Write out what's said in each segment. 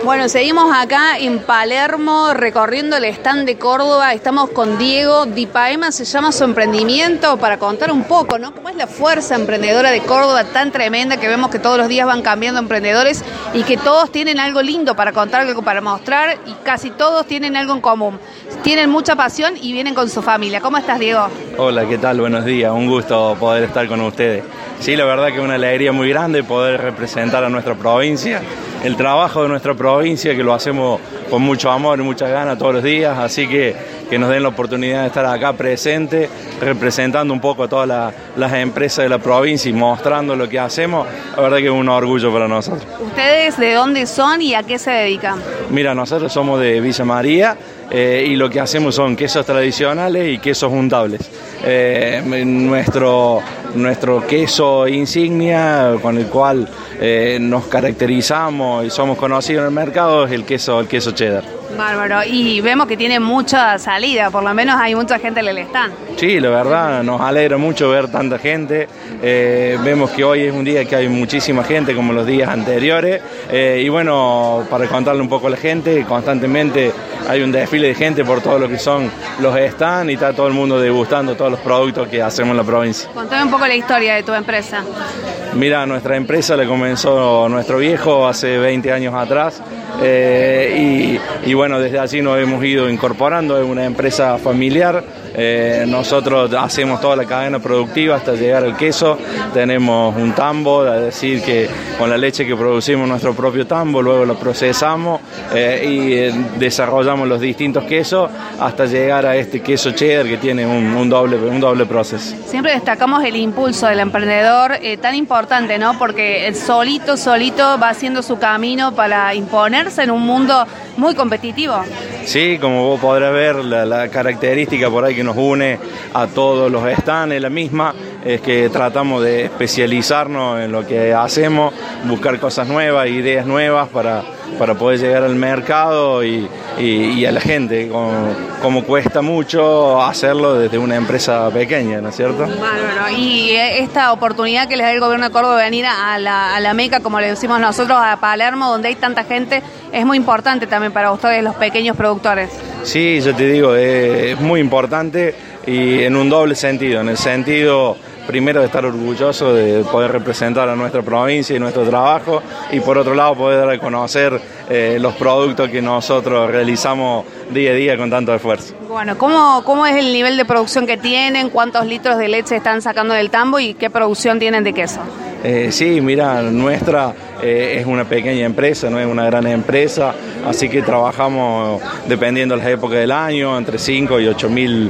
Bueno, seguimos acá en Palermo recorriendo el stand de Córdoba. Estamos con Diego. Dipaema se llama su emprendimiento, para contar un poco, ¿no? ¿Cómo es la fuerza emprendedora de Córdoba tan tremenda que vemos que todos los días van cambiando emprendedores y que todos tienen algo lindo para contar, algo para mostrar y casi todos tienen algo en común? Tienen mucha pasión y vienen con su familia. ¿Cómo estás, Diego? Hola, ¿qué tal? Buenos días. Un gusto poder estar con ustedes. Sí, la verdad que es una alegría muy grande poder representar a nuestra provincia, el trabajo de nuestra provincia, que lo hacemos con mucho amor y muchas ganas todos los días, así que nos den la oportunidad de estar acá presente, representando un poco a todas las empresas de la provincia y mostrando lo que hacemos. La verdad que es un orgullo para nosotros. ¿Ustedes de dónde son y a qué se dedican? Mira, nosotros somos de Villa María y lo que hacemos son quesos tradicionales y quesos untables. Nuestro queso insignia con el cual nos caracterizamos y somos conocidos en el mercado es el queso cheddar. Bárbaro, y vemos que tiene mucha salida, por lo menos hay mucha gente en el stand. Sí, la verdad nos alegra mucho ver tanta gente. Vemos que hoy es un día que hay muchísima gente como los días anteriores y bueno, para contarle un poco a la gente, constantemente hay un desfile de gente por todo lo que son los stands y está todo el mundo degustando todos los productos que hacemos en la provincia. Contame un poco la historia de tu empresa. Mira, nuestra empresa la comenzó nuestro viejo hace 20 años atrás y bueno, desde allí nos hemos ido incorporando, es una empresa familiar. Nosotros hacemos toda la cadena productiva hasta llegar al queso. Tenemos un tambo, es decir, que con la leche que producimos nuestro propio tambo, luego lo procesamos y desarrollamos los distintos quesos hasta llegar a este queso cheddar que tiene un doble proceso. Siempre destacamos el impulso del emprendedor, tan importante, ¿no? Porque solito va haciendo su camino para imponerse en un mundo muy competitivo. Sí, como vos podrás ver, la característica por ahí que nos une a todos los stands es la misma, es que tratamos de especializarnos en lo que hacemos, buscar cosas nuevas, ideas nuevas para poder llegar al mercado y a la gente, como cuesta mucho hacerlo desde una empresa pequeña, ¿no es cierto? Bárbaro. Y esta oportunidad que les da el gobierno de Córdoba de venir a la Meca, como le decimos nosotros, a Palermo, donde hay tanta gente, es muy importante también para ustedes, los pequeños productores. Sí, yo te digo, es muy importante y en un doble sentido, en el sentido primero de estar orgulloso de poder representar a nuestra provincia y nuestro trabajo y por otro lado poder dar a conocer los productos que nosotros realizamos día a día con tanto esfuerzo. Bueno, ¿cómo es el nivel de producción que tienen? ¿Cuántos litros de leche están sacando del tambo y qué producción tienen de queso? Sí, mira, nuestra es una pequeña empresa, no es una gran empresa, así que trabajamos dependiendo de las épocas del año, entre 5 y 8 mil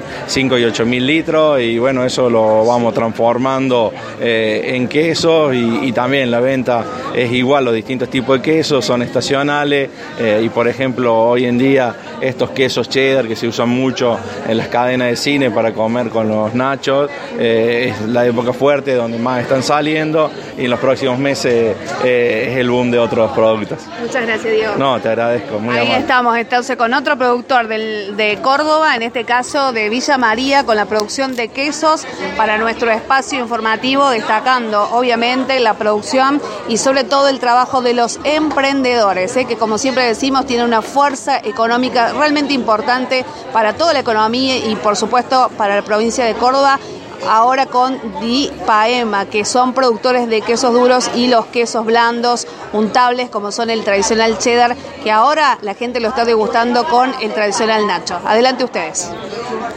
litros y bueno, eso lo vamos transformando en quesos y también la venta es igual, los distintos tipos de quesos son estacionales y por ejemplo hoy en día estos quesos cheddar que se usan mucho en las cadenas de cine para comer con los nachos, es la época fuerte donde más están saliendo y en los próximos meses es el boom de otros productos. Muchas gracias, Diego. No, te agradezco, muy amable. Ahí estamos entonces con otro productor de Córdoba, en este caso de Villa María, con la producción de quesos para nuestro espacio informativo, destacando obviamente la producción y sobre todo el trabajo de los emprendedores, que como siempre decimos tiene una fuerza económica realmente importante para toda la economía y por supuesto para la provincia de Córdoba. Ahora con Dipaema, que son productores de quesos duros y los quesos blandos, untables, como son el tradicional cheddar, que ahora la gente lo está degustando con el tradicional nacho. Adelante ustedes.